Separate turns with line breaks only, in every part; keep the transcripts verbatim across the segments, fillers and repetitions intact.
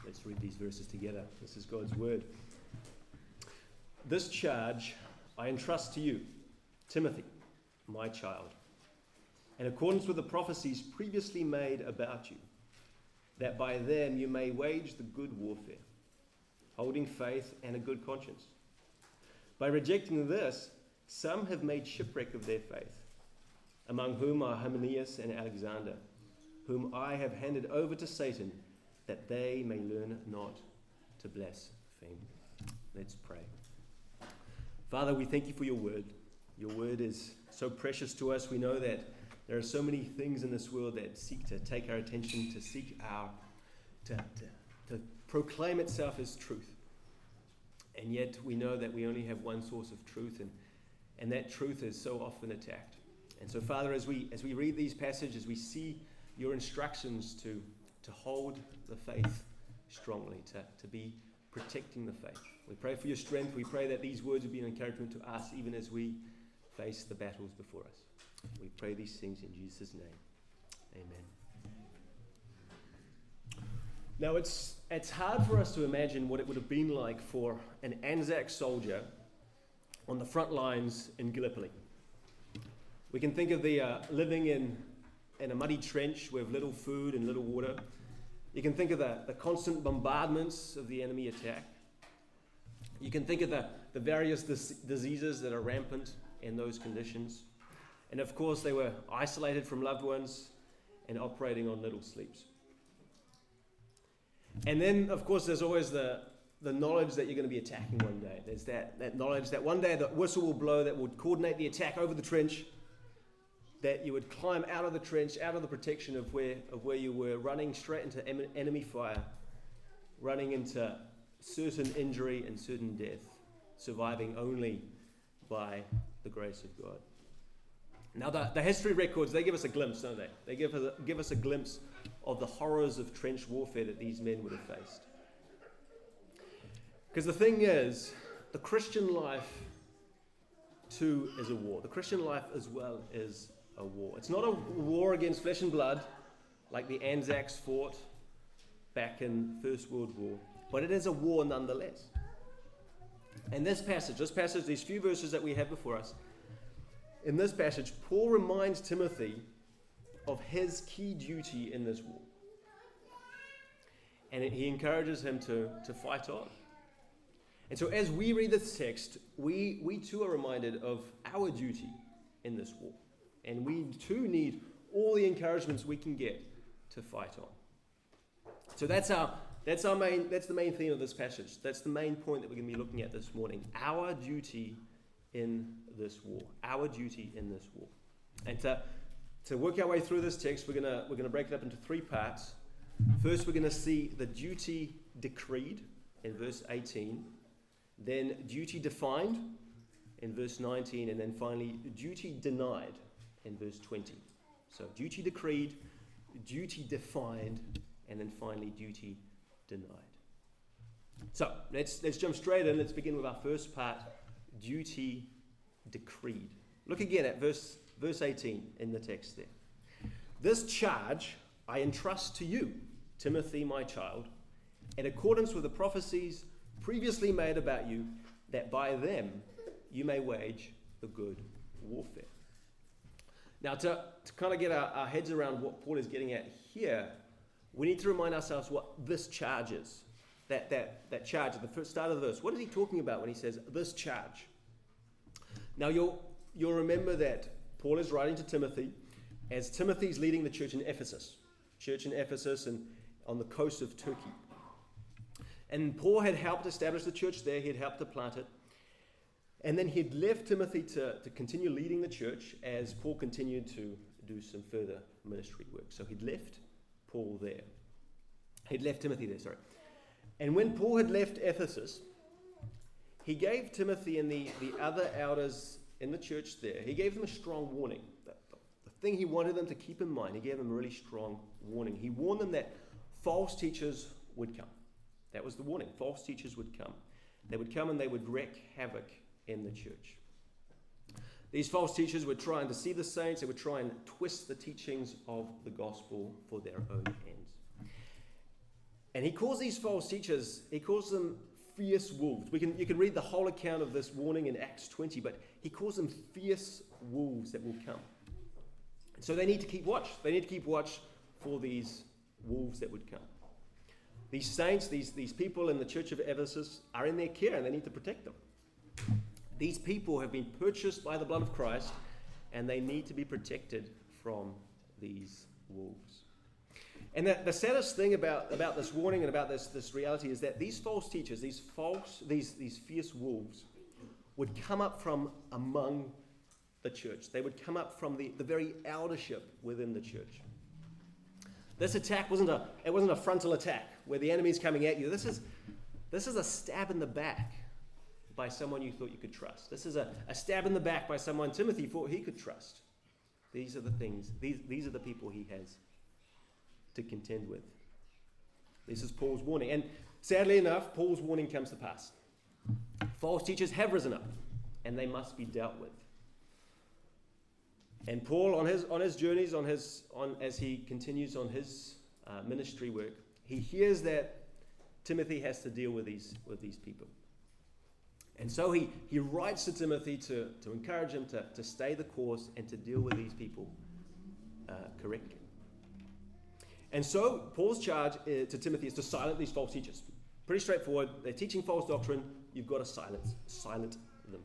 Let's read these verses together. This is God's word. This charge I entrust to you, Timothy, my child, in accordance with the prophecies previously made about you, that by them you may wage the good warfare, holding faith and a good conscience. By rejecting this, some have made shipwreck of their faith, among whom are Hymenaeus and Alexander, whom I have handed over to Satan, that they may learn not to blaspheme. Let's pray. Father, we thank you for your word. Your word is so precious to us. We know that there are so many things in this world that seek to take our attention, to seek our, to, to, to proclaim itself as truth. And yet we know that we only have one source of truth, and, and that truth is so often attacked. And so, Father, as we as we read these passages, we see your instructions to, to hold the faith strongly, to, to be protecting the faith. We pray for your strength. We pray that these words will be an encouragement to us, even as we face the battles before us. We pray these things in Jesus' name. Amen. Now, it's it's hard for us to imagine what it would have been like for an Anzac soldier on the front lines in Gallipoli. We can think of the uh, living in, in a muddy trench with little food and little water. You can think of the, the constant bombardments of the enemy attack. You can think of the, the various dis- diseases that are rampant in those conditions. And of course, they were isolated from loved ones and operating on little sleeps. And then, of course, there's always the, the knowledge that you're going to be attacking one day. There's that, that knowledge that one day the whistle will blow that would coordinate the attack over the trench, that you would climb out of the trench, out of the protection of where of where you were, running straight into em- enemy fire, running into certain injury and certain death, surviving only by the grace of God. Now, the, the history records, they give us a glimpse, don't they? They give us a, give us a glimpse of the horrors of trench warfare that these men would have faced. Because the thing is, the Christian life too is a war. The Christian life as well is a war. It's not a war against flesh and blood like the Anzacs fought back in First World War, but it is a war nonetheless. And this passage, this passage, these few verses that we have before us, in this passage, Paul reminds Timothy of his key duty in this war. And he encourages him to, to fight on. And so as we read this text, we, we too are reminded of our duty in this war. And we too need all the encouragements we can get to fight on. So that's our that's our main that's the main theme of this passage. That's the main point that we're going to be looking at this morning. Our duty in this war. Our duty in this war. And to, to work our way through this text, we're gonna we're gonna break it up into three parts. First, we're gonna see the duty decreed in verse eighteen, then duty defined in verse nineteen, and then finally duty denied in verse twenty. So duty decreed, duty defined, and then finally duty denied. So let's let's jump straight in. Let's begin with our first part, duty decreed. Look again at verse verse eighteen in the text there. This charge I entrust to you, Timothy, my child, in accordance with the prophecies previously made about you, that by them you may wage the good warfare. Now, to, to kind of get our, our heads around what Paul is getting at here, we need to remind ourselves what this charge is. That, that, that charge at the first start of the verse. What is he talking about when he says this charge? Now, you'll, you'll remember that Paul is writing to Timothy as Timothy's leading the church in Ephesus. Church in Ephesus and on the coast of Turkey. And Paul had helped establish the church there. He had helped to plant it. And then he'd left Timothy to, to continue leading the church as Paul continued to do some further ministry work. So he'd left Paul there. He'd left Timothy there, sorry. And when Paul had left Ephesus, he gave Timothy and the, the other elders in the church there, he gave them a strong warning. The, the thing he wanted them to keep in mind, he gave them a really strong warning. He warned them that false teachers would come. That was the warning. False teachers would come. They would come and they would wreak havoc in the church. These false teachers would try and deceive the saints. They would try and twist the teachings of the gospel for their own ends. And he calls these false teachers, he calls them fierce wolves. We can, you can read the whole account of this warning in Acts twenty, but he calls them fierce wolves that will come. So they need to keep watch. They need to keep watch for these wolves that would come. These saints, these, these people in the church of Ephesus are in their care and they need to protect them. These people have been purchased by the blood of Christ and they need to be protected from these wolves. And the, the saddest thing about, about this warning and about this, this reality is that these false teachers, these false, these, these fierce wolves would come up from among the church. They would come up from the, the very eldership within the church. This attack wasn't a it wasn't a frontal attack where the enemy's coming at you. This is this is a stab in the back by someone you thought you could trust. This is a, a stab in the back by someone Timothy thought he could trust. These are the things, these, these are the people he has to contend with. This is Paul's warning. And sadly enough, Paul's warning comes to pass. False teachers have risen up and they must be dealt with. And Paul, on his on his journeys, on his on as he continues on his uh, ministry work, he hears that Timothy has to deal with these with these people. And so he, he writes to Timothy to, to encourage him to, to stay the course and to deal with these people uh, correctly. And so Paul's charge uh, to Timothy is to silence these false teachers. Pretty straightforward. They're teaching false doctrine. You've got to silence, silence them.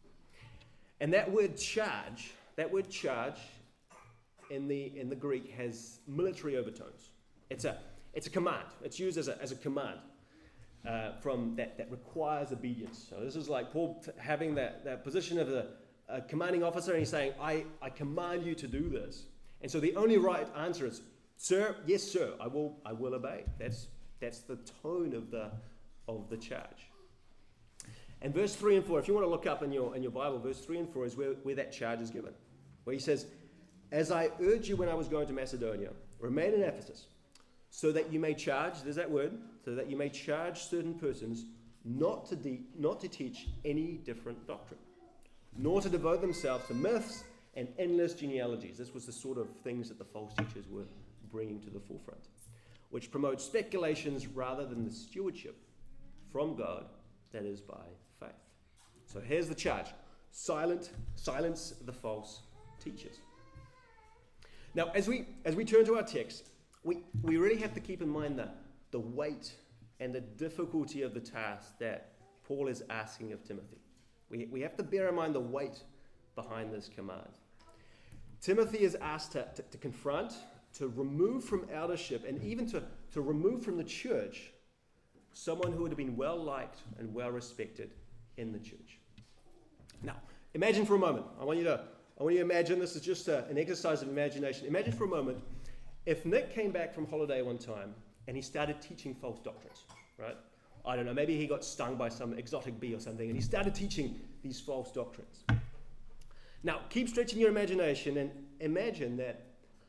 And that word charge, that word charge in the in the Greek has military overtones. It's a it's a command. It's used as a as a command. Uh, from that, that requires obedience. So this is like Paul t- having that, that position of a, a commanding officer, and he's saying, I, I command you to do this. And so the only right answer is, sir, yes, sir, I will I will obey. That's that's the tone of the of the charge. And verse three and four, if you want to look up in your in your Bible, verse three and four is where, where that charge is given. Where he says, as I urged you when I was going to Macedonia, remain in Ephesus, so that you may charge, there's that word, so that you may charge certain persons not to de- not to teach any different doctrine, nor to devote themselves to myths and endless genealogies. This was the sort of things that the false teachers were bringing to the forefront, which promote speculations rather than the stewardship from God that is by faith. So here's the charge. Silent, silence the false teachers. Now, as we as we turn to our text, We we really have to keep in mind the, the weight and the difficulty of the task that Paul is asking of Timothy. We, we have to bear in mind the weight behind this command. Timothy is asked to, to, to confront, to remove from eldership, and even to, to remove from the church someone who would have been well-liked and well-respected in the church. Now, imagine for a moment. I want you to, I want you to imagine, this is just a, an exercise of imagination. Imagine for a moment if Nick came back from holiday one time and he started teaching false doctrines, right? I don't know, maybe he got stung by some exotic bee or something and he started teaching these false doctrines. Now, keep stretching your imagination and imagine that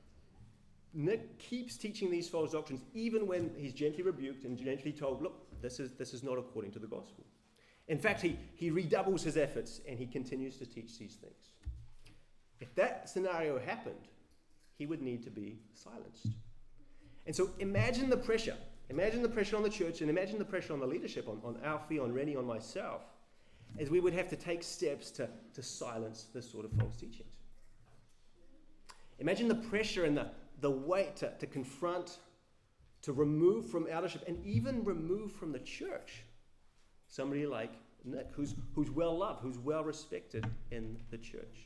Nick keeps teaching these false doctrines even when he's gently rebuked and gently told, look, this is this is not according to the gospel. In fact, he, he redoubles his efforts and he continues to teach these things. If that scenario happened, he would need to be silenced. And so imagine the pressure. Imagine the pressure on the church and imagine the pressure on the leadership, on, on Alfie, on Rennie, on myself, as we would have to take steps to, to silence this sort of false teachings. Imagine the pressure and the, the weight to, to confront, to remove from eldership, and even remove from the church somebody like Nick, who's, who's well-loved, who's well-respected in the church.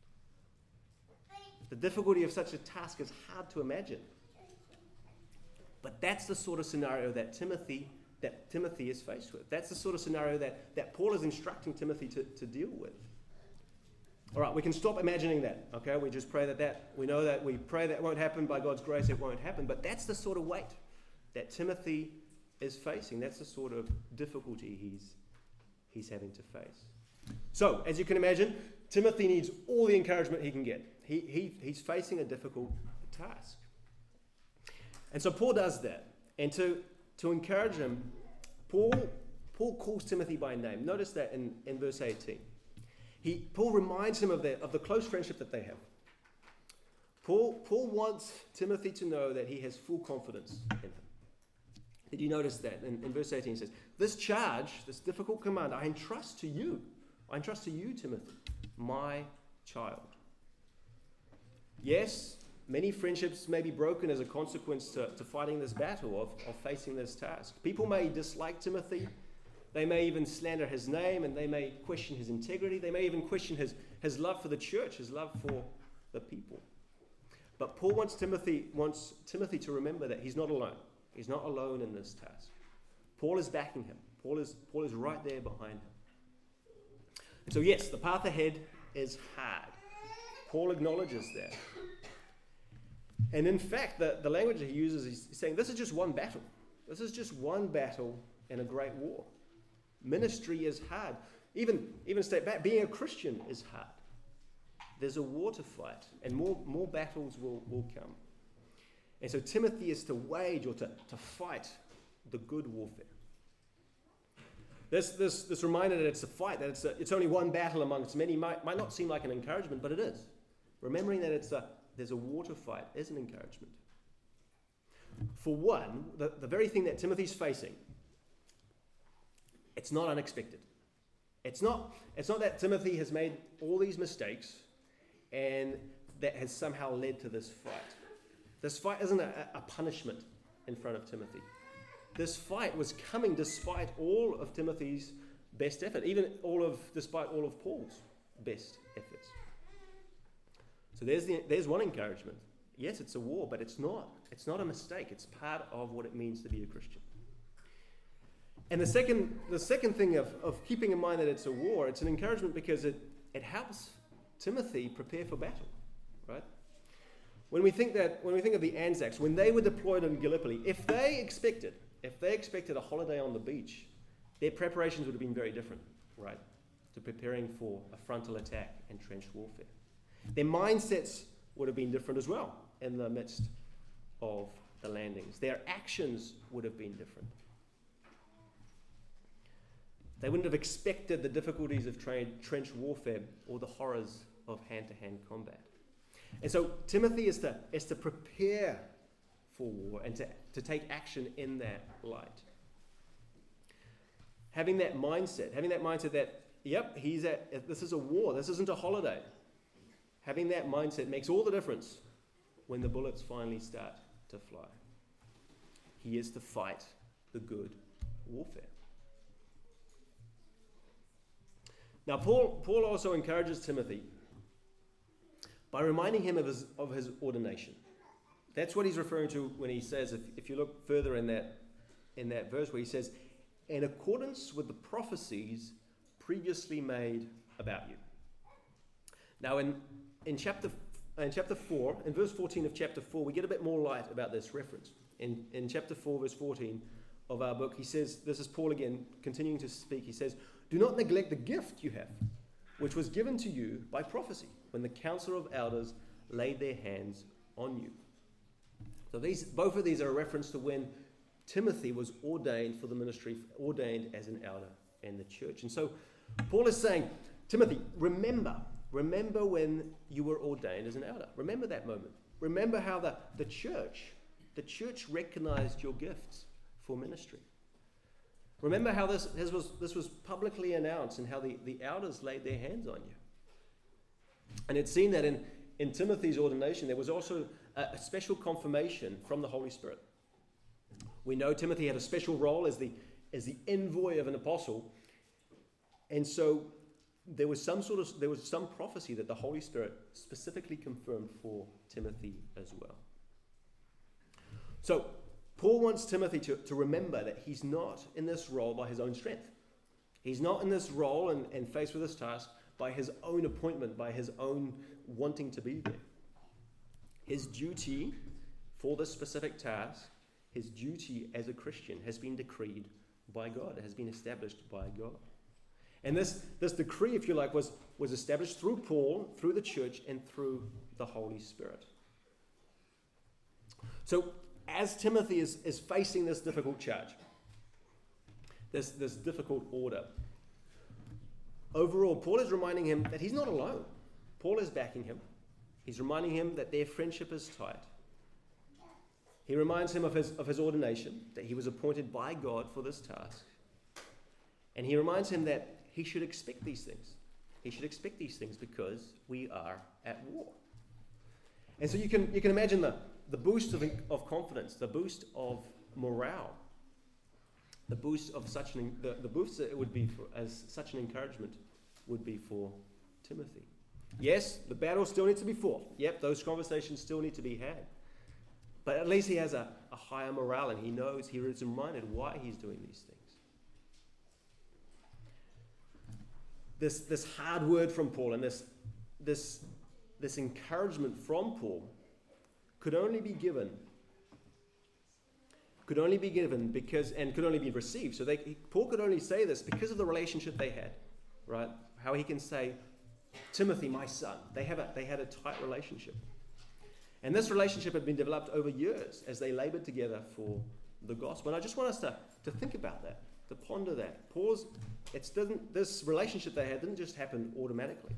The difficulty of such a task is hard to imagine. But that's the sort of scenario that Timothy that Timothy is faced with. That's the sort of scenario that, that Paul is instructing Timothy to, to deal with. All right, we can stop imagining that, okay? We just pray that that, we know that we pray that won't happen. By God's grace, it won't happen. But that's the sort of weight that Timothy is facing. That's the sort of difficulty he's he's having to face. So, as you can imagine, Timothy needs all the encouragement he can get. He, he he's facing a difficult task. And so Paul does that. And to, to encourage him, Paul Paul calls Timothy by name. Notice that in, in verse eighteen. He Paul reminds him of the, of the close friendship that they have. Paul, Paul wants Timothy to know that he has full confidence in him. Did you notice that? In, in verse eighteen it says, this charge, this difficult command, I entrust to you. I entrust to you, Timothy, my child. Yes, many friendships may be broken as a consequence to, to fighting this battle, of, of facing this task. People may dislike Timothy. They may even slander his name, and they may question his integrity. They may even question his, his love for the church, his love for the people. But Paul wants Timothy, wants Timothy to remember that he's not alone. He's not alone in this task. Paul is backing him. Paul is, Paul is right there behind him. And so yes, the path ahead is hard. Paul acknowledges that. And in fact, the, the language he uses, he's saying this is just one battle. This is just one battle in a great war. Ministry is hard. Even, even step back, being a Christian is hard. There's a war to fight, and more, more battles will, will come. And so Timothy is to wage or to, to fight the good warfare. This, this, this reminder that it's a fight, that it's, a, it's only one battle amongst many, might, might not seem like an encouragement, but it is. Remembering that it's a, there's a war to fight is an encouragement. For one, the, the very thing that Timothy's facing, it's not unexpected. It's not, it's not that Timothy has made all these mistakes and that has somehow led to this fight. This fight isn't a, a punishment in front of Timothy. This fight was coming despite all of Timothy's best effort, even all of, despite all of Paul's best efforts. So there's the, there's one encouragement. Yes, it's a war, but it's not. It's not a mistake. It's part of what it means to be a Christian. And the second, the second thing of, of keeping in mind that it's a war, it's an encouragement because it, it helps Timothy prepare for battle, right? When we think that, when we think of the Anzacs, when they were deployed in Gallipoli, if they expected, if they expected a holiday on the beach, their preparations would have been very different, right, to preparing for a frontal attack and trench warfare. Their mindsets would have been different as well in the midst of the landings. Their actions would have been different. They wouldn't have expected the difficulties of tra- trench warfare or the horrors of hand-to-hand combat. And so Timothy is to, is to prepare for war and to, to take action in that light. Having that mindset, having that mindset that, yep, he's at, this is a war, this isn't a holiday. Having that mindset makes all the difference when the bullets finally start to fly. He is to fight the good warfare. Now, Paul, Paul also encourages Timothy by reminding him of his, of his ordination. That's what he's referring to when he says, if, if you look further in that, in that verse where he says, in accordance with the prophecies previously made about you. Now, in, in, chapter, in chapter four, in verse fourteen of chapter four, we get a bit more light about this reference. In, in chapter four, verse fourteen of our book, he says, this is Paul again, continuing to speak, he says, do not neglect the gift you have, which was given to you by prophecy, when the council of elders laid their hands on you. So these, both of these are a reference to when Timothy was ordained for the ministry, ordained as an elder in the church. And so Paul is saying, Timothy, remember, remember when you were ordained as an elder. Remember that moment. Remember how the, the church, the church recognized your gifts for ministry. Remember how this, this, was, this was publicly announced and how the, the elders laid their hands on you. And it's seen that in, in Timothy's ordination, there was also a, a special confirmation from the Holy Spirit. We know Timothy had a special role as the, as the envoy of an apostle. And so there was some sort of, there was some prophecy that the Holy Spirit specifically confirmed for Timothy as well. So Paul wants Timothy to, to remember that he's not in this role by his own strength. He's not in this role and, and faced with this task by his own appointment, by his own wanting to be there. His duty for this specific task, his duty as a Christian has been decreed by God. It has been established by God. And this, this decree, if you like, was, was established through Paul, through the church, and through the Holy Spirit. So as Timothy is, is facing this difficult charge, this, this difficult order, overall, Paul is reminding him that he's not alone. Paul is backing him. He's reminding him that their friendship is tight. He reminds him of his, of his ordination, that he was appointed by God for this task. And he reminds him that he should expect these things. He should expect these things because we are at war. And so you can you can imagine the, the boost of, of confidence, the boost of morale, the boost of such an the, the boost that it would be for, as such an encouragement would be for Timothy. Yes, the battle still needs to be fought. Yep, those conversations still need to be had. But at least he has a, a higher morale, and he knows, he is reminded why he's doing these things. This this hard word from Paul and this this this encouragement from Paul could only be given could only be given because and could only be received. So they, Paul could only say this because of the relationship they had, right? How he can say, Timothy, my son. They have a they had a tight relationship, and this relationship had been developed over years as they labored together for the gospel. And I just want us to to think about that, to ponder that. Paul's It didn't. This relationship they had didn't just happen automatically.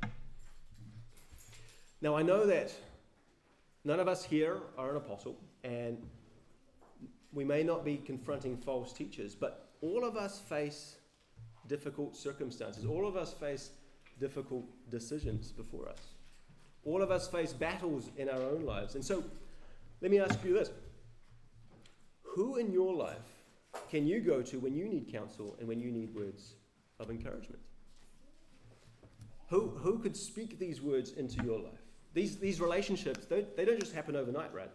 Now I know that none of us here are an apostle, and we may not be confronting false teachers, but all of us face difficult circumstances. All of us face difficult decisions before us. All of us face battles in our own lives. And so, let me ask you this: who in your life can you go to when you need counsel and when you need words of encouragement? Who who could speak these words into your life? These these relationships, they, they don't just happen overnight, right?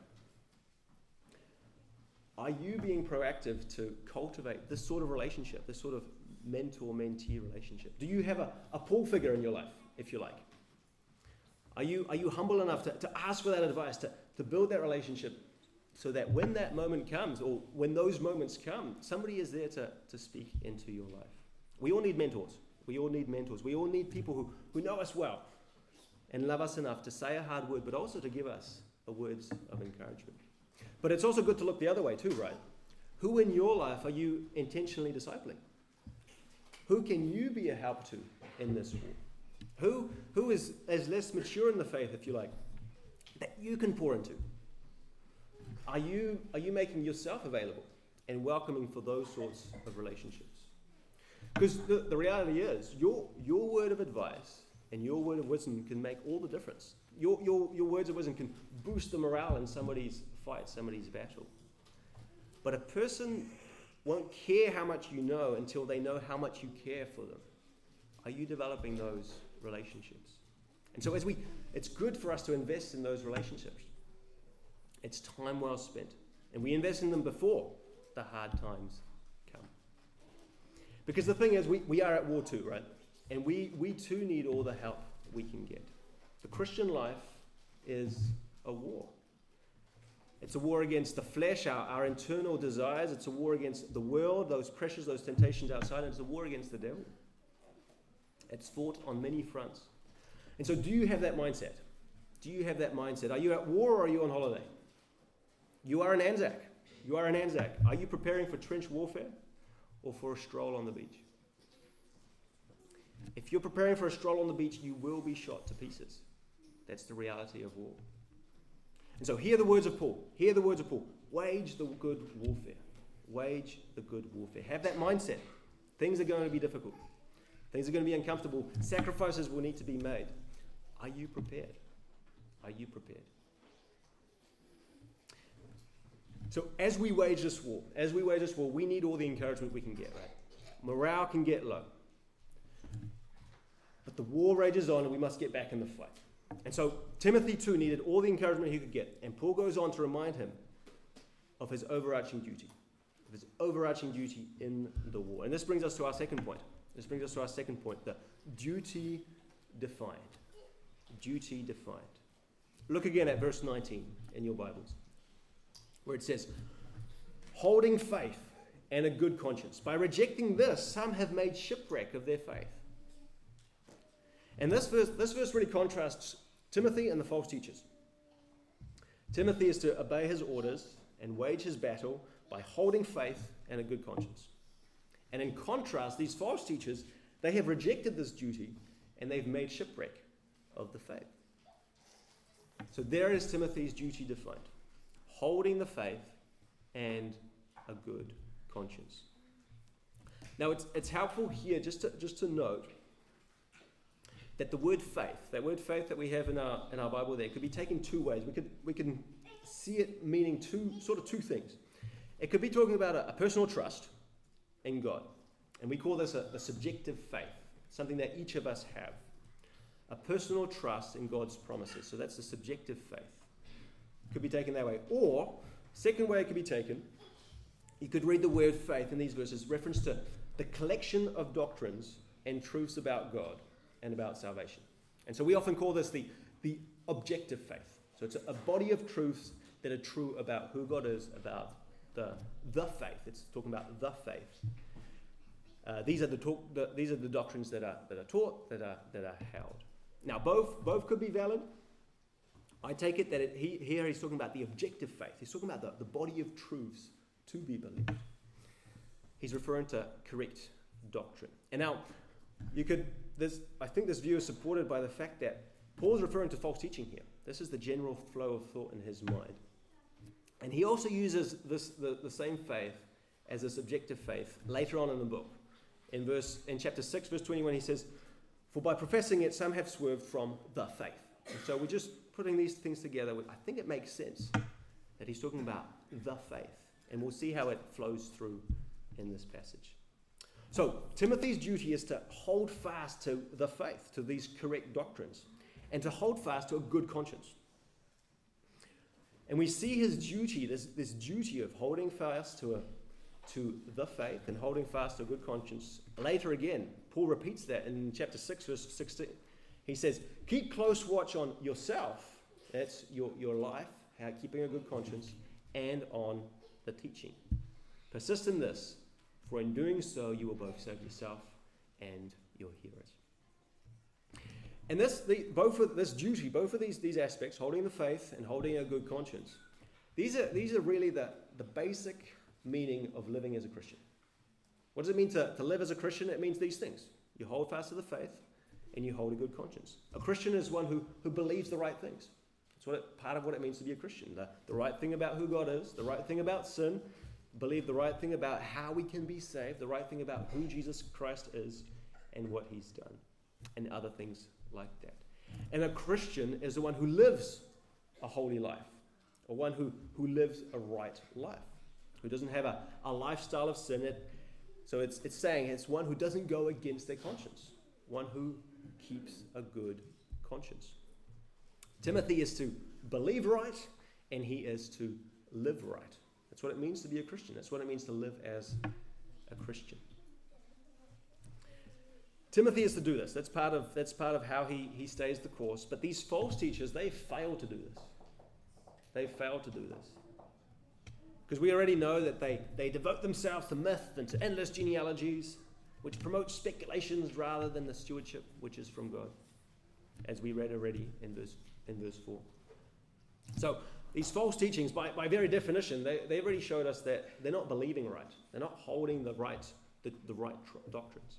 Are you being proactive to cultivate this sort of relationship, this sort of mentor-mentee relationship? Do you have a, a Paul figure in your life, if you like? Are you are you humble enough to, to ask for that advice, to, to build that relationship so that when that moment comes, or when those moments come, somebody is there to, to speak into your life? We all need mentors. We all need mentors. We all need people who, who know us well and love us enough to say a hard word, but also to give us a words of encouragement. But it's also good to look the other way too, right? Who in your life are you intentionally discipling? Who can you be a help to in this war? Who, who is, is less mature in the faith, if you like, that you can pour into? Are you, are you making yourself available and welcoming for those sorts of relationships? Because the, the reality is, your, your word of advice and your word of wisdom can make all the difference. Your, your, your words of wisdom can boost the morale in somebody's fight, somebody's battle. But a person won't care how much you know until they know how much you care for them. Are you developing those relationships? And so as we, it's good for us to invest in those relationships. It's time well spent. And we invest in them before the hard times come. Because the thing is, we, we are at war too, right? And we, we too need all the help we can get. The Christian life is a war. It's a war against the flesh, our, our internal desires. It's a war against the world, those pressures, those temptations outside. And it's a war against the devil. It's fought on many fronts. And so do you have that mindset? Do you have that mindset? Are you at war or are you on holiday? You are in Anzac. You are in Anzac. Are you preparing for trench warfare or for a stroll on the beach? If you're preparing for a stroll on the beach, you will be shot to pieces. That's the reality of war. And so hear the words of Paul. Hear the words of Paul. Wage the good warfare. Wage the good warfare. Have that mindset. Things are going to be difficult. Things are going to be uncomfortable. Sacrifices will need to be made. Are you prepared? Are you prepared? So as we wage this war, as we wage this war, we need all the encouragement we can get, right? Morale can get low. But the war rages on and we must get back in the fight. And so Timothy too needed all the encouragement he could get. And Paul goes on to remind him of his overarching duty, of his overarching duty in the war. And this brings us to our second point. This brings us to our second point, the duty defined. Duty defined. Look again at verse nineteen in your Bibles, where it says, holding faith and a good conscience. By rejecting this, some have made shipwreck of their faith. And this verse, this verse really contrasts Timothy and the false teachers. Timothy is to obey his orders and wage his battle by holding faith and a good conscience. And in contrast, these false teachers, they have rejected this duty and they've made shipwreck of the faith. So there is Timothy's duty defined. Holding the faith and a good conscience. Now, it's, it's helpful here just to, just to note that the word faith, that word faith that we have in our in our Bible there, could be taken two ways. We could we can see it meaning two sort of two things. It could be talking about a, a personal trust in God, and we call this a, a subjective faith, something that each of us have, a personal trust in God's promises. So that's the subjective faith. Could be taken that way. Or second way it could be taken, you could read the word faith in these verses, reference to the collection of doctrines and truths about God and about salvation. And so we often call this the, the objective faith. So it's a, a body of truths that are true about who God is, about the, the faith. It's talking about the faith. Uh, these are the, talk, the these are the doctrines that are that are taught, that are that are held. Now, both both could be valid. I take it that it, he, here he's talking about the objective faith. He's talking about the, the body of truths to be believed. He's referring to correct doctrine. And now, you could, this, I think this view is supported by the fact that Paul's referring to false teaching here. This is the general flow of thought in his mind. And he also uses this the, the same faith as a subjective faith later on in the book. In verse in chapter six, verse twenty-one, he says, "For by professing it, some have swerved from the faith." And so we're just putting these things together. I think it makes sense that he's talking about the faith. And we'll see how it flows through in this passage. So Timothy's duty is to hold fast to the faith, to these correct doctrines, and to hold fast to a good conscience. And we see his duty, this, this duty of holding fast to, a, to the faith and holding fast to a good conscience. Later again, Paul repeats that in chapter six, verse sixteen. He says, keep close watch on yourself, that's your, your life, how, keeping a good conscience, and on the teaching. Persist in this, for in doing so you will both save yourself and your hearers. And this, the, both of this duty, both of these, these aspects, holding the faith and holding a good conscience, these are these are really the, the basic meaning of living as a Christian. What does it mean to, to live as a Christian? It means these things. You hold fast to the faith and you hold a good conscience. A Christian is one who, who believes the right things. That's what it, part of what it means to be a Christian. The, the right thing about who God is, the right thing about sin, believe the right thing about how we can be saved, the right thing about who Jesus Christ is and what he's done, and other things like that. And a Christian is the one who lives a holy life, or one who, who lives a right life, who doesn't have a, a lifestyle of sin. It, so it's, it's saying it's one who doesn't go against their conscience, one who keeps a good conscience. Timothy is to believe right, and he is to live right. That's what it means to be a Christian. That's what it means to live as a Christian. Timothy is to do this. That's part of that's part of how he, he stays the course. But these false teachers, they fail to do this. They fail to do this. Because we already know that they, they devote themselves to myth and to endless genealogies, which promote speculations rather than the stewardship which is from God, as we read already in verse, in verse four. So these false teachings, by, by very definition, they, they already showed us that they're not believing right. They're not holding the right, the, the right tr- doctrines.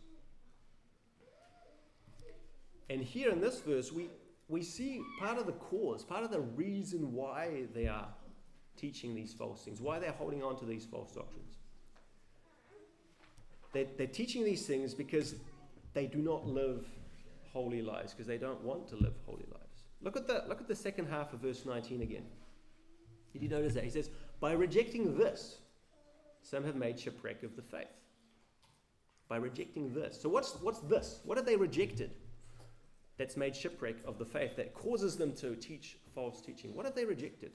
And here in this verse, we, we see part of the cause, part of the reason why they are teaching these false things, why they're holding on to these false doctrines. They're, they're teaching these things because they do not live holy lives, because they don't want to live holy lives. Look at the, look at the second half of verse nineteen again. Did you notice that? He says, by rejecting this, some have made shipwreck of the faith. By rejecting this. So what's what's this? What have they rejected that's made shipwreck of the faith, that causes them to teach false teaching? What have they rejected?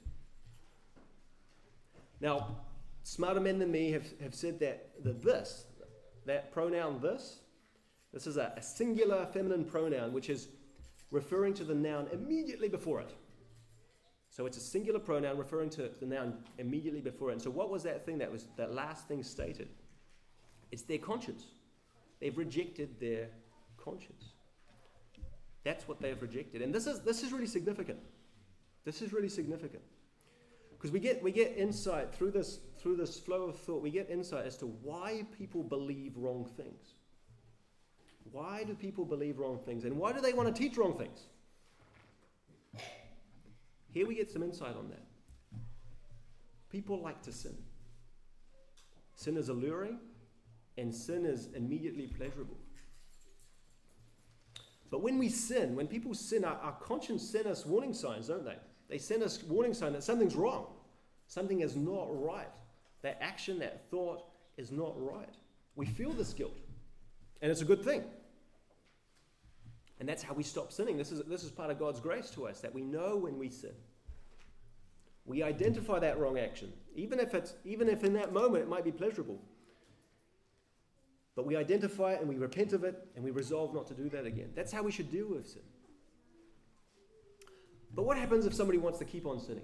Now, smarter men than me have, have said that the this, that pronoun this, this is a, a singular feminine pronoun which is referring to the noun immediately before it. So it's a singular pronoun referring to the noun immediately before it. And so what was that thing that was that last thing stated? It's their conscience. They've rejected their conscience. That's what they've rejected. And this is this is really significant. This is really significant. Because we get we get insight through this through this flow of thought, we get insight as to why people believe wrong things. Why do people believe wrong things? And why do they want to teach wrong things? Here we get some insight on that. People like to sin. Sin is alluring, and sin is immediately pleasurable. But when we sin, when people sin, our, our conscience send us warning signs, don't they? They send us warning signs that something's wrong. Something is not right. That action, that thought is not right. We feel this guilt. And it's a good thing. And that's how we stop sinning. This is, this is part of God's grace to us, that we know when we sin. We identify that wrong action, even if it's, even if in that moment it might be pleasurable. But we identify it and we repent of it and we resolve not to do that again. That's how we should deal with sin. But what happens if somebody wants to keep on sinning?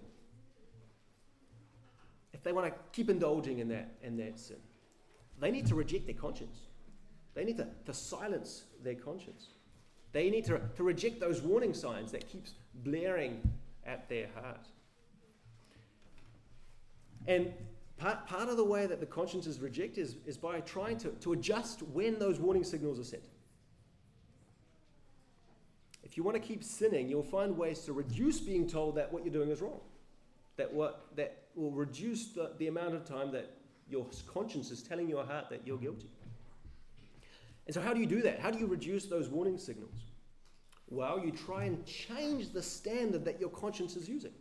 If they want to keep indulging in that, in that sin, they need to reject their conscience. They need to, to silence their conscience. They need to, to reject those warning signs that keeps blaring at their heart. And part, part of the way that the conscience is rejected is, is by trying to, to adjust when those warning signals are sent. If you want to keep sinning, you'll find ways to reduce being told that what you're doing is wrong. That what that will reduce the, the amount of time that your conscience is telling your heart that you're guilty. And so how do you do that? How do you reduce those warning signals? Well, you try and change the standard that your conscience is using.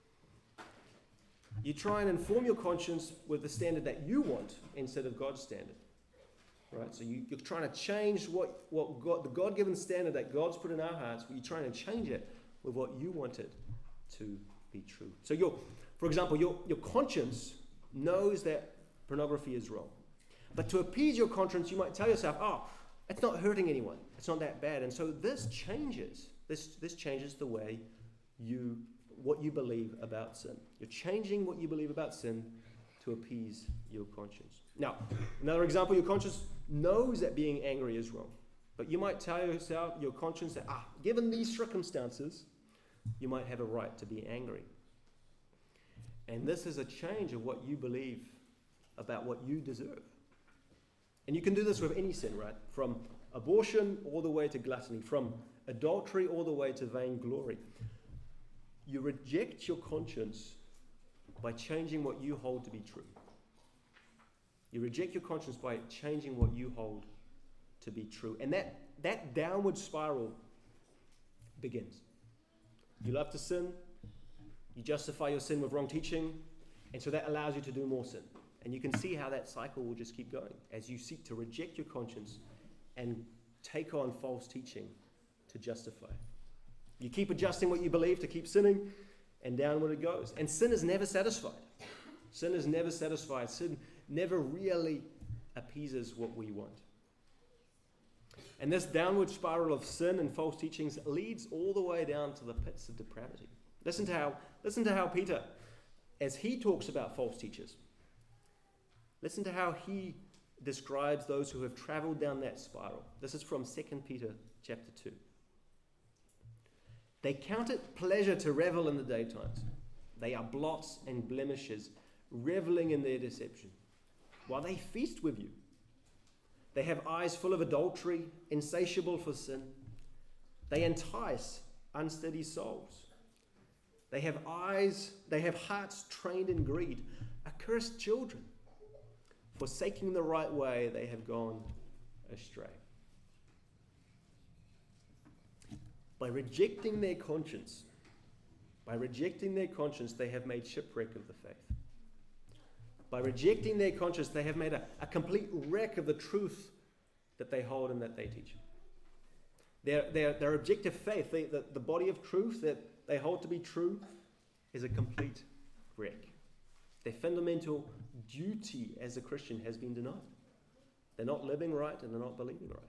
You try and inform your conscience with the standard that you want instead of God's standard. Right? So you, you're trying to change what, what God, the God-given standard that God's put in our hearts, but you're trying to change it with what you want it to be true. So your, for example, your, your conscience knows that pornography is wrong. But to appease your conscience, you might tell yourself, oh, it's not hurting anyone. It's not that bad. And so this changes. This, this changes the way you, what you believe about sin. You're changing what you believe about sin to appease your conscience. Now, another example, your conscience knows that being angry is wrong. But you might tell yourself, your conscience, that, ah, given these circumstances, you might have a right to be angry. And this is a change of what you believe about what you deserve. And you can do this with any sin, right? From abortion all the way to gluttony, from adultery all the way to vainglory. You reject your conscience by changing what you hold to be true. You reject your conscience by changing what you hold to be true. And that, that downward spiral begins. You love to sin. You justify your sin with wrong teaching. And so that allows you to do more sin. And you can see how that cycle will just keep going as you seek to reject your conscience and take on false teaching to justify. You keep adjusting what you believe to keep sinning, and downward it goes. And sin is never satisfied. Sin is never satisfied. Sin never really appeases what we want. And this downward spiral of sin and false teachings leads all the way down to the pits of depravity. Listen to how, listen to how Peter, as he talks about false teachers, listen to how he describes those who have traveled down that spiral. This is from Second Peter chapter two. They count it pleasure to revel in the daytimes. They are blots and blemishes, reveling in their deception, while they feast with you. They have eyes full of adultery, insatiable for sin. They entice unsteady souls. They have eyes, they have hearts trained in greed, accursed children. Forsaking the right way, they have gone astray. By rejecting their conscience, by rejecting their conscience, they have made shipwreck of the faith. By rejecting their conscience, they have made a, a complete wreck of the truth that they hold and that they teach. Their, their, their objective faith, they, the, the body of truth that they hold to be true, is a complete wreck. Their fundamental duty as a Christian has been denied. They're not living right and they're not believing right.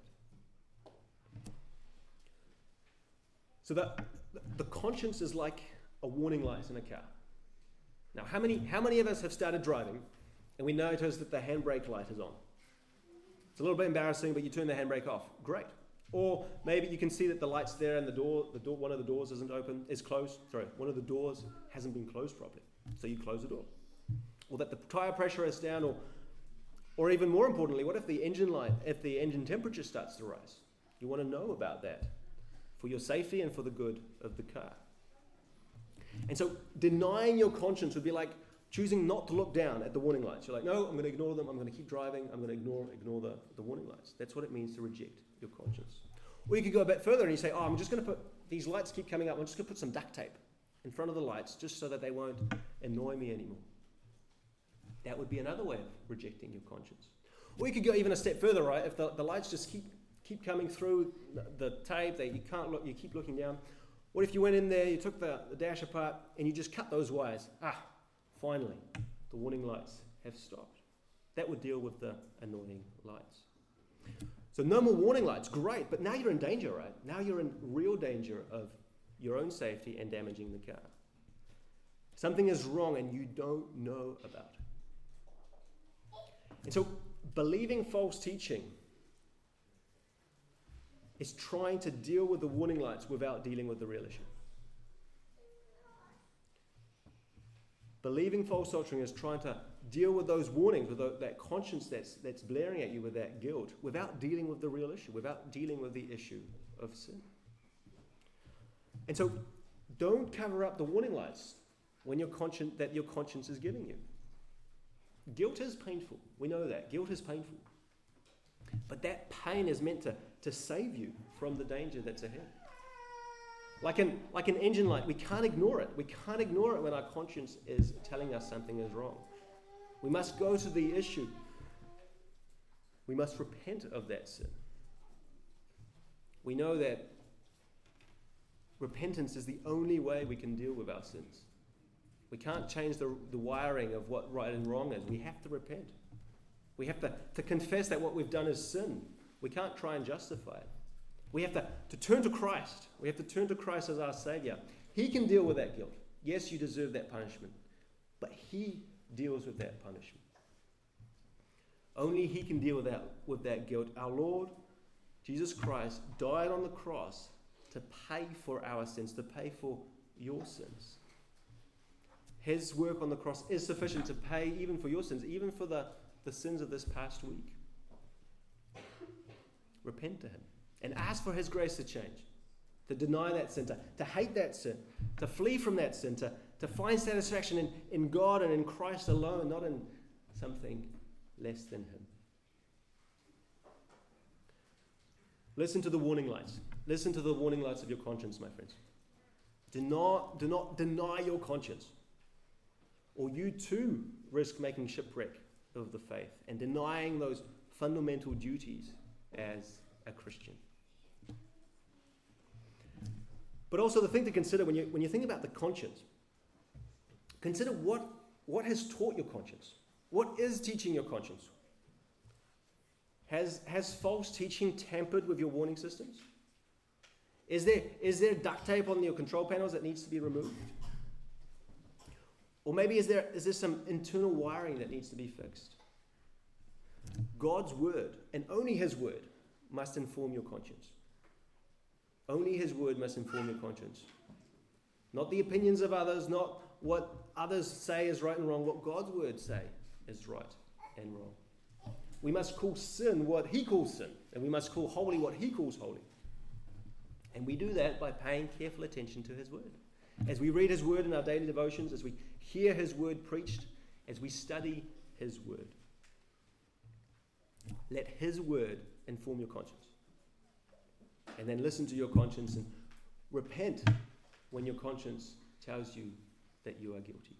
So the, the conscience is like a warning light in a car. Now, how many, how many of us have started driving and we notice that the handbrake light is on? It's a little bit embarrassing, but you turn the handbrake off. Great. Or maybe you can see that the light's there and the door, the door, one of the doors isn't open, is closed. Sorry, one of the doors hasn't been closed properly. So you close the door. Or that the tire pressure is down, or, or even more importantly, what if the engine light, if the engine temperature starts to rise? You want to know about that for your safety and for the good of the car. And so denying your conscience would be like Choosing not to look down at the warning lights. You're like, no, I'm going to ignore them. I'm going to keep driving. I'm going to ignore ignore the, the warning lights. That's what it means to reject your conscience. Or you could go a bit further and you say, oh, I'm just going to put, these lights keep coming up. I'm just going to put some duct tape in front of the lights just so that they won't annoy me anymore. That would be another way of rejecting your conscience. Or you could go even a step further, right? If the, the lights just keep keep coming through the, the tape, they, you can't look, you keep looking down. What if you went in there, you took the, the dash apart, and you just cut those wires? Ah, finally, the warning lights have stopped. That would deal with the annoying lights. So no more warning lights, great, but now you're in danger, right? Now you're in real danger of your own safety and damaging the car. Something is wrong and you don't know about it. And so believing false teaching is trying to deal with the warning lights without dealing with the real issue. Believing false doctrine is trying to deal with those warnings, with that conscience that's, that's blaring at you with that guilt, without dealing with the real issue, without dealing with the issue of sin. And so don't cover up the warning lights when your conscience, that your conscience is giving you. Guilt is painful. We know that. Guilt is painful. But that pain is meant to, to save you from the danger that's ahead. Like an, like an engine light, we can't ignore it. We can't ignore it when our conscience is telling us something is wrong. We must go to the issue. We must repent of that sin. We know that repentance is the only way we can deal with our sins. We can't change the, the wiring of what right and wrong is. We have to repent. We have to, to confess that what we've done is sin. We can't try and justify it. We have to, to turn to Christ. We have to turn to Christ as our Savior. He can deal with that guilt. Yes, you deserve that punishment, but He deals with that punishment. Only He can deal with that, with that guilt. Our Lord, Jesus Christ, died on the cross to pay for our sins, to pay for your sins. His work on the cross is sufficient to pay even for your sins, even for the, the sins of this past week. Repent to Him and ask for His grace to change, to deny that sin, to, to hate that sin, to flee from that sin, to, to find satisfaction in, in God and in Christ alone, not in something less than Him. Listen to the warning lights. Listen to the warning lights of your conscience, my friends. Do not, do not deny your conscience, or you too risk making shipwreck of the faith and denying those fundamental duties as a Christian. But also the thing to consider when you when you think about the conscience, consider what, what has taught your conscience. What is teaching your conscience? Has, has false teaching tampered with your warning systems? Is there, is there duct tape on your control panels that needs to be removed? Or maybe is there, is there some internal wiring that needs to be fixed? God's word, and only His word, must inform your conscience. Only His word must inform your conscience. Not the opinions of others, not what others say is right and wrong, what God's word say is right and wrong. We must call sin what He calls sin, and we must call holy what He calls holy. And we do that by paying careful attention to His word. As we read His word in our daily devotions, as we hear His word preached, as we study His word. Let His word inform your conscience. And then listen to your conscience and repent when your conscience tells you that you are guilty.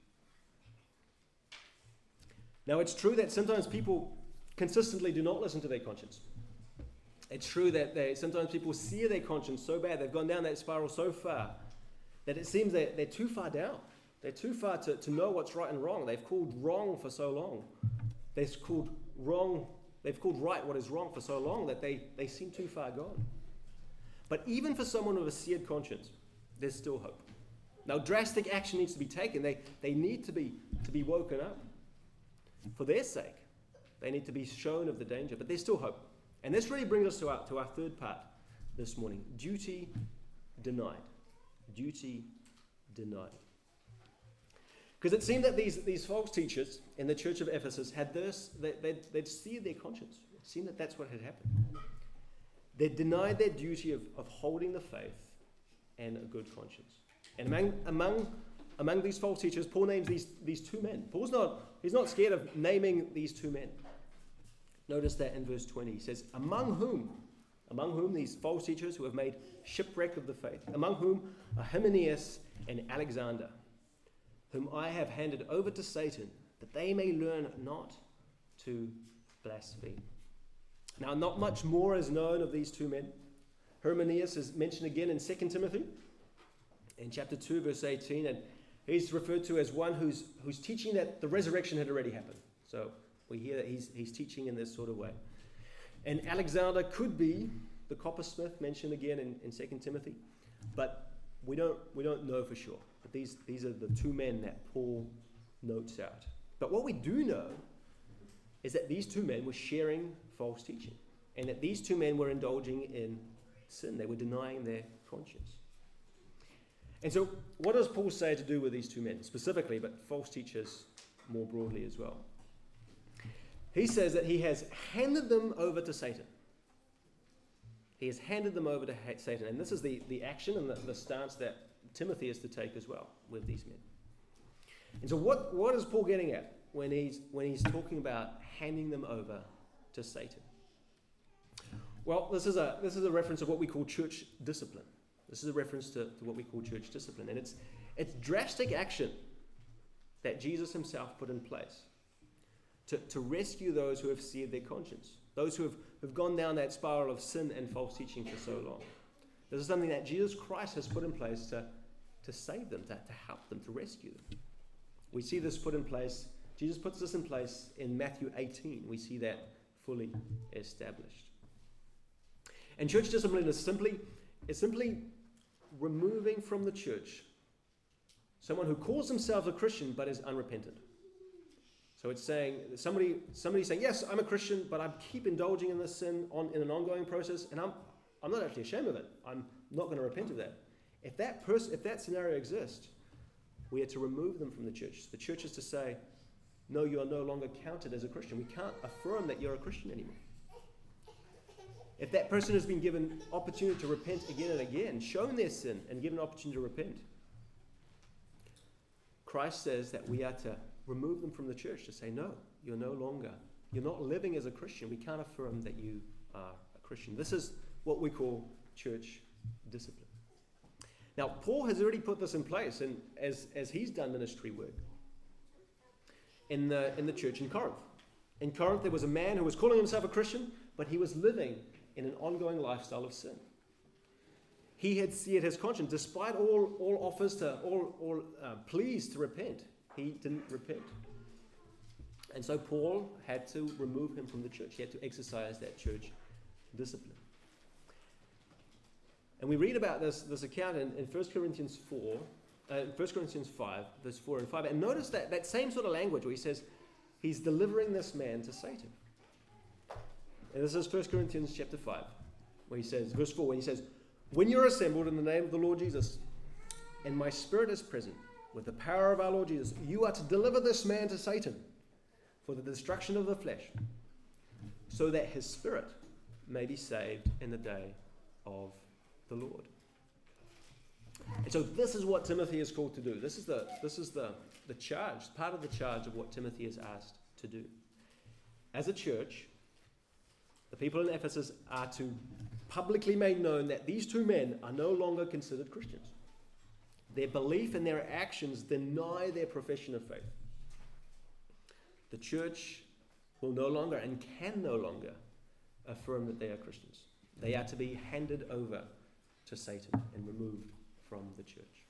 Now, it's true that sometimes people consistently do not listen to their conscience. It's true that they sometimes people sear their conscience so bad, they've gone down that spiral so far, that it seems that they're too far down. They're too far to, to know what's right and wrong. They've called wrong for so long. They've called wrong, they've called right what is wrong for so long that they, they seem too far gone. But even for someone with a seared conscience, there's still hope. Now, drastic action needs to be taken. They, they need to be, to be woken up. For their sake, they need to be shown of the danger. But there's still hope. And this really brings us to our, to our third part this morning. Duty denied. Duty denied. Because it seemed that these, these false teachers in the church of Ephesus had this, they, they'd, they'd seared their conscience. It seemed that that's what had happened. They denied their duty of, of holding the faith and a good conscience. And among, among among these false teachers, Paul names these, these two men. Paul's not, he's not scared of naming these two men. Notice that in verse twenty. He says, among whom, among whom these false teachers who have made shipwreck of the faith, among whom are Hymenaeus and Alexander, whom I have handed over to Satan, that they may learn not to blaspheme. Now, not much more is known of these two men. Hymenaeus is mentioned again in Second Timothy, in chapter two, verse eighteen, and he's referred to as one who's who's teaching that the resurrection had already happened. So we hear that he's he's teaching in this sort of way. And Alexander could be the coppersmith mentioned again in, in Second Timothy, but we don't we don't know for sure. But these these are the two men that Paul notes out. But what we do know is that these two men were sharing false teaching, and that these two men were indulging in sin. They were denying their conscience. And so what does Paul say to do with these two men specifically, but false teachers more broadly as well? He says that he has handed them over to Satan. He has handed them over to Satan. And this is the, the action and the, the stance that Timothy is to take as well with these men. And so what, what is Paul getting at when he's, when he's talking about handing them over to Satan? Well, this is a, this is a reference of what we call church discipline. This is a reference to, to what we call church discipline. And it's, it's drastic action that Jesus himself put in place to, to rescue those who have seared their conscience, those who have, have gone down that spiral of sin and false teaching for so long. This is something that Jesus Christ has put in place to, to save them, to, to help them, to rescue them. We see this put in place, Jesus puts this in place in Matthew eighteen. We see that fully established. And church discipline is simply, is simply removing from the church someone who calls himself a Christian but is unrepentant. So it's saying, somebody somebody saying, yes, I'm a Christian, but I keep indulging in this sin on, in an ongoing process, and I'm I'm not actually ashamed of it. I'm not going to repent of that. If that person, if that scenario exists, we are to remove them from the church. The church is to say, no, you are no longer counted as a Christian. We can't affirm that you're a Christian anymore. If that person has been given opportunity to repent again and again, shown their sin and given an opportunity to repent, Christ says that we are to remove them from the church, to say, no, you're no longer, you're not living as a Christian. We can't affirm that you are a Christian. This is what we call church discipline. Now, Paul has already put this in place, and as, as he's done ministry work in the, in the church in Corinth. In Corinth, there was a man who was calling himself a Christian, but he was living in an ongoing lifestyle of sin. He had seared his conscience. Despite all, all offers to, all, all uh, pleas to repent, he didn't repent. And so Paul had to remove him from the church. He had to exercise that church discipline. And we read about this, this account in, in First Corinthians four, uh, First Corinthians five, verse four and five. And notice that, that same sort of language where he says, he's delivering this man to Satan. And this is First Corinthians chapter five, where he says, verse four, when he says, when you're assembled in the name of the Lord Jesus, and my spirit is present with the power of our Lord Jesus, you are to deliver this man to Satan for the destruction of the flesh, so that his spirit may be saved in the day of the Lord. And so this is what Timothy is called to do. This is the this is the, the charge, part of the charge of what Timothy is asked to do. As a church, the people in Ephesus are to publicly make known that these two men are no longer considered Christians. Their belief and their actions deny their profession of faith. The church will no longer and can no longer affirm that they are Christians. They are to be handed over to Satan and removed from the church.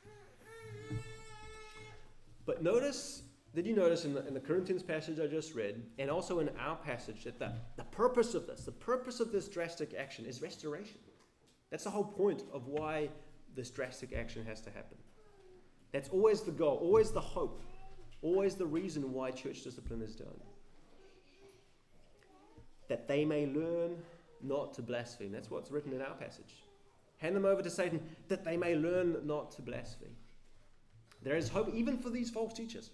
But notice, did you notice in the, in the Corinthians passage I just read, and also in our passage, that the, the purpose of this, the purpose of this drastic action is restoration. That's the whole point of why this drastic action has to happen. That's always the goal, always the hope, always the reason why church discipline is done. That they may learn not to blaspheme. That's what's written in our passage. Hand them over to Satan, that they may learn not to blaspheme. There is hope even for these false teachers.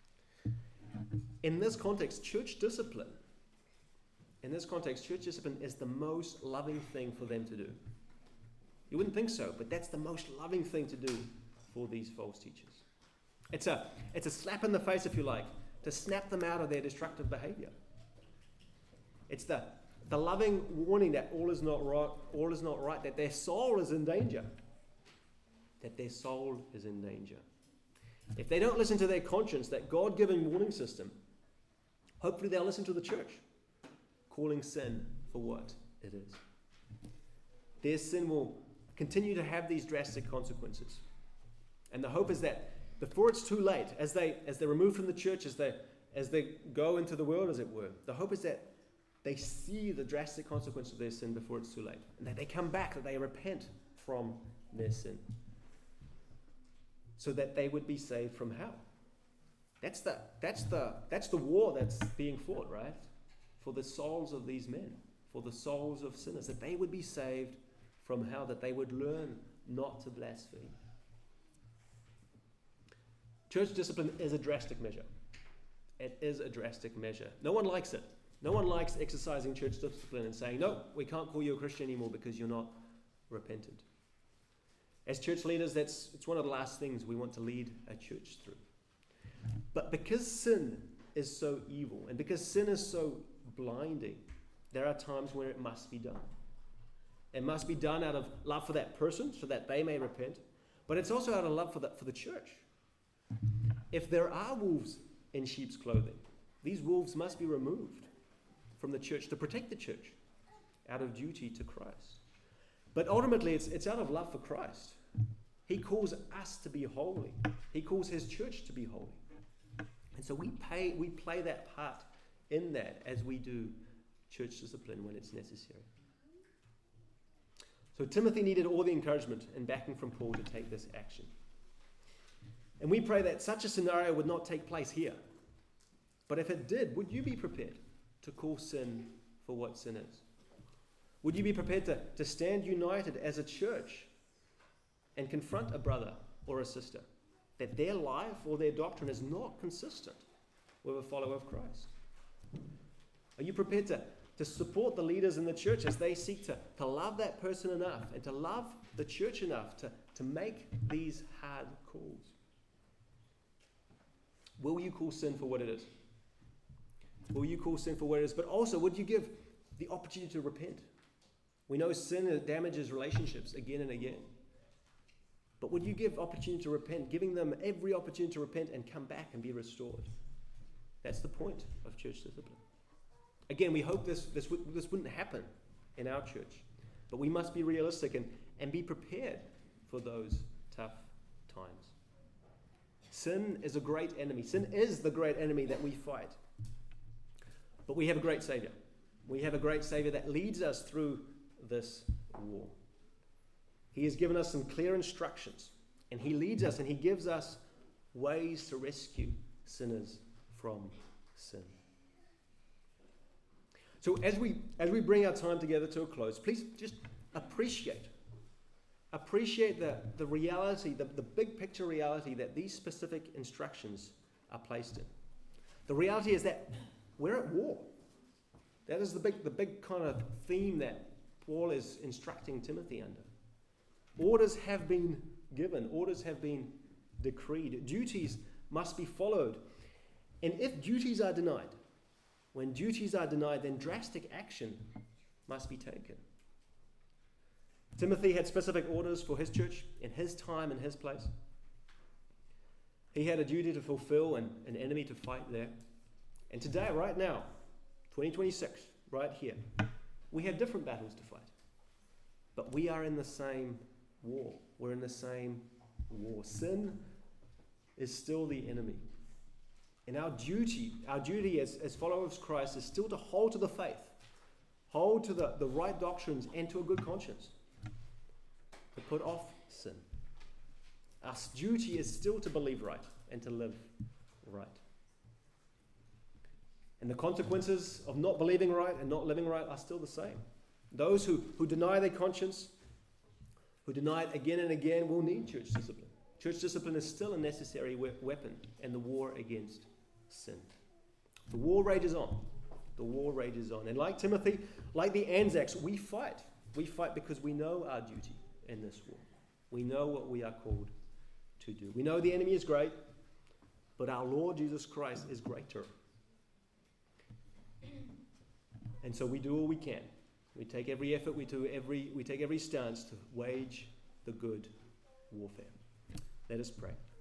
In this context, church discipline, in this context, church discipline is the most loving thing for them to do. You wouldn't think so, but that's the most loving thing to do for these false teachers. It's a, it's a slap in the face, if you like, to snap them out of their destructive behavior. It's the, the loving warning that all is not right, all is not right, that their soul is in danger. That their soul is in danger. If they don't listen to their conscience, that God-given warning system, hopefully they'll listen to the church, calling sin for what it is. Their sin will continue to have these drastic consequences. And the hope is that before it's too late, as they as they're removed from the church, as they as they go into the world, as it were, the hope is that they see the drastic consequence of their sin before it's too late, and that they come back, that they repent from their sin, so that they would be saved from hell. That's the that's the that's the war that's being fought, right? For the souls of these men, for the souls of sinners, that they would be saved from hell, that they would learn not to blaspheme. Church discipline is a drastic measure. It is a drastic measure. No one likes it. No one likes exercising church discipline and saying, no, we can't call you a Christian anymore because you're not repentant. As church leaders, that's it's one of the last things we want to lead a church through. But because sin is so evil, and because sin is so blinding, there are times when it must be done. It must be done out of love for that person so that they may repent, but it's also out of love for the, for the church. If there are wolves in sheep's clothing, these wolves must be removed from the church to protect the church out of duty to Christ. But ultimately, it's, it's out of love for Christ. He calls us to be holy. He calls his church to be holy. And so we pay, we play that part in that as we do church discipline when it's necessary. So Timothy needed all the encouragement and backing from Paul to take this action. And we pray that such a scenario would not take place here. But if it did, would you be prepared to call sin for what sin is? Would you be prepared to, to stand united as a church and confront a brother or a sister that their life or their doctrine is not consistent with a follower of Christ? Are you prepared to, to support the leaders in the church as they seek to, to love that person enough and to love the church enough to, to make these hard calls? Will you call sin for what it is? Will you call sin for what it is? But also, would you give the opportunity to repent? We know sin damages relationships again and again. But would you give opportunity to repent, giving them every opportunity to repent and come back and be restored? That's the point of church discipline. Again, we hope this, this, this wouldn't happen in our church. But we must be realistic and, and be prepared for those tough times. Sin is a great enemy. Sin is the great enemy that we fight. But we have a great Savior. We have a great Savior that leads us through this war. He has given us some clear instructions, and he leads us and he gives us ways to rescue sinners from sin. So as we as we bring our time together to a close, please just appreciate appreciate the, the reality, the, the big picture reality that these specific instructions are placed in. The reality is that we're at war. That is the big the big kind of theme that Paul is instructing Timothy under. Orders have been given. Orders have been decreed. Duties must be followed. And if duties are denied, when duties are denied, then drastic action must be taken. Timothy had specific orders for his church in his time and his place. He had a duty to fulfill and an enemy to fight there. And today, right now, twenty twenty-six, right here, we have different battles to fight. But we are in the same war. We're in the same war. Sin is still the enemy. And our duty, our duty as, as followers of Christ is still to hold to the faith, hold to the, the right doctrines and to a good conscience, to put off sin. Our duty is still to believe right and to live right. And the consequences of not believing right and not living right are still the same. Those who, who deny their conscience, who deny it again and again, will need church discipline. Church discipline is still a necessary we- weapon in the war against sin. The war rages on. The war rages on. And like Timothy, like the Anzacs, we fight. We fight because we know our duty in this war. We know what we are called to do. We know the enemy is great. but our Lord Jesus Christ is greater. And so we do all we can. We take every effort, we do every we take every stance to wage the good warfare. Let us pray.